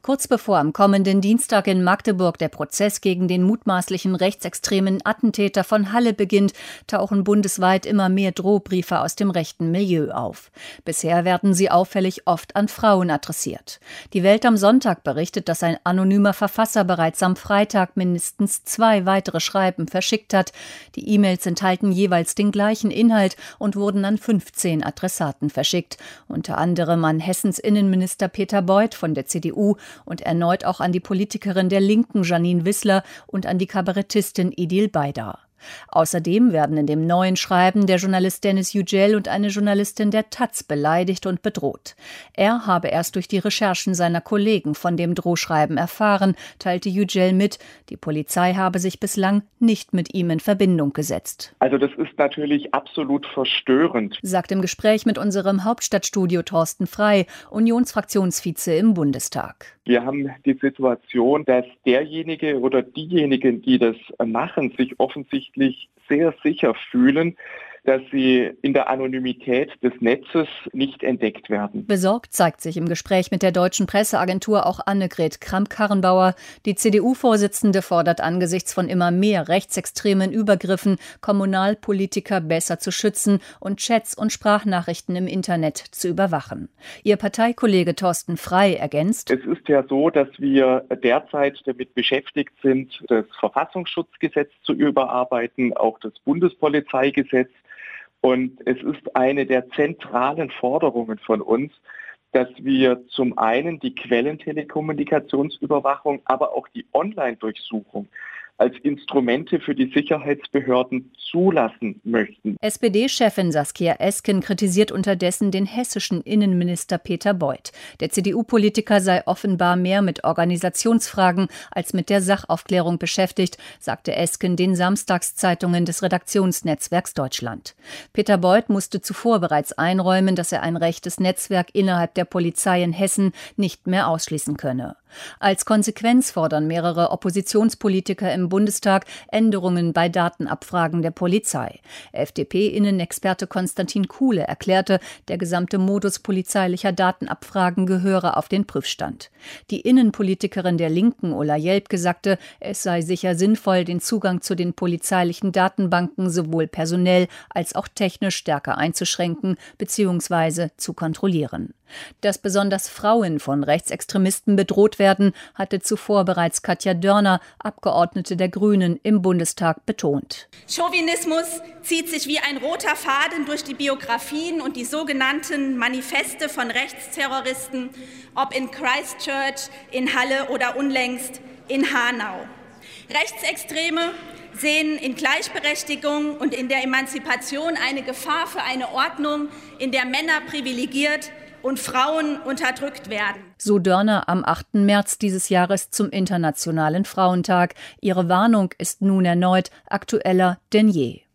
Kurz bevor am kommenden Dienstag in Magdeburg der Prozess gegen den mutmaßlichen rechtsextremen Attentäter von Halle beginnt, tauchen bundesweit immer mehr Drohbriefe aus dem rechten Milieu auf. Bisher werden sie auffällig oft an Frauen adressiert. Die Welt am Sonntag berichtet, dass ein anonymer Verfasser bereits am Freitag mindestens 2 weitere Schreiben verschickt hat. Die E-Mails enthalten jeweils den gleichen Inhalt und wurden an 15 Adressaten verschickt, unter anderem an Hessens Innenminister Peter Beuth von der CDU und erneut auch an die Politikerin der Linken Jeanine Wissler und an die Kabarettistin Idil Beider. Außerdem werden in dem neuen Schreiben der Journalist Dennis Yücel und eine Journalistin der taz beleidigt und bedroht. Er habe erst durch die Recherchen seiner Kollegen von dem Drohschreiben erfahren, teilte Yücel mit. Die Polizei habe sich bislang nicht mit ihm in Verbindung gesetzt. Also das ist natürlich absolut verstörend, sagt im Gespräch mit unserem Hauptstadtstudio Thorsten Frey, Unionsfraktionsvize im Bundestag. Wir haben die Situation, dass derjenige oder diejenigen, die das machen, sich offensichtlich sehr sicher fühlen, dass sie in der Anonymität des Netzes nicht entdeckt werden. Besorgt zeigt sich im Gespräch mit der deutschen Presseagentur auch Annegret Kramp-Karrenbauer. Die CDU-Vorsitzende fordert angesichts von immer mehr rechtsextremen Übergriffen, Kommunalpolitiker besser zu schützen und Chats und Sprachnachrichten im Internet zu überwachen. Ihr Parteikollege Thorsten Frey ergänzt: Es ist ja so, dass wir derzeit damit beschäftigt sind, das Verfassungsschutzgesetz zu überarbeiten, auch das Bundespolizeigesetz. Und es ist eine der zentralen Forderungen von uns, dass wir zum einen die Quellentelekommunikationsüberwachung, aber auch die Online-Durchsuchung als Instrumente für die Sicherheitsbehörden zulassen möchten. SPD-Chefin Saskia Esken kritisiert unterdessen den hessischen Innenminister Peter Beuth. Der CDU-Politiker sei offenbar mehr mit Organisationsfragen als mit der Sachaufklärung beschäftigt, sagte Esken den Samstagszeitungen des Redaktionsnetzwerks Deutschland. Peter Beuth musste zuvor bereits einräumen, dass er ein rechtes Netzwerk innerhalb der Polizei in Hessen nicht mehr ausschließen könne. Als Konsequenz fordern mehrere Oppositionspolitiker im Bundestag Änderungen bei Datenabfragen der Polizei. FDP-Innenexperte Konstantin Kuhle erklärte, der gesamte Modus polizeilicher Datenabfragen gehöre auf den Prüfstand. Die Innenpolitikerin der Linken, Ulla Jelpke, sagte, es sei sicher sinnvoll, den Zugang zu den polizeilichen Datenbanken sowohl personell als auch technisch stärker einzuschränken bzw. zu kontrollieren. Dass besonders Frauen von Rechtsextremisten bedroht werden, hatte zuvor bereits Katja Dörner, Abgeordnete der Grünen, im Bundestag betont. Chauvinismus zieht sich wie ein roter Faden durch die Biografien und die sogenannten Manifeste von Rechtsterroristen, ob in Christchurch, in Halle oder unlängst in Hanau. Rechtsextreme sehen in Gleichberechtigung und in der Emanzipation eine Gefahr für eine Ordnung, in der Männer privilegiert und Frauen unterdrückt werden. So Dörner am 8. März dieses Jahres zum Internationalen Frauentag. Ihre Warnung ist nun erneut aktueller denn je.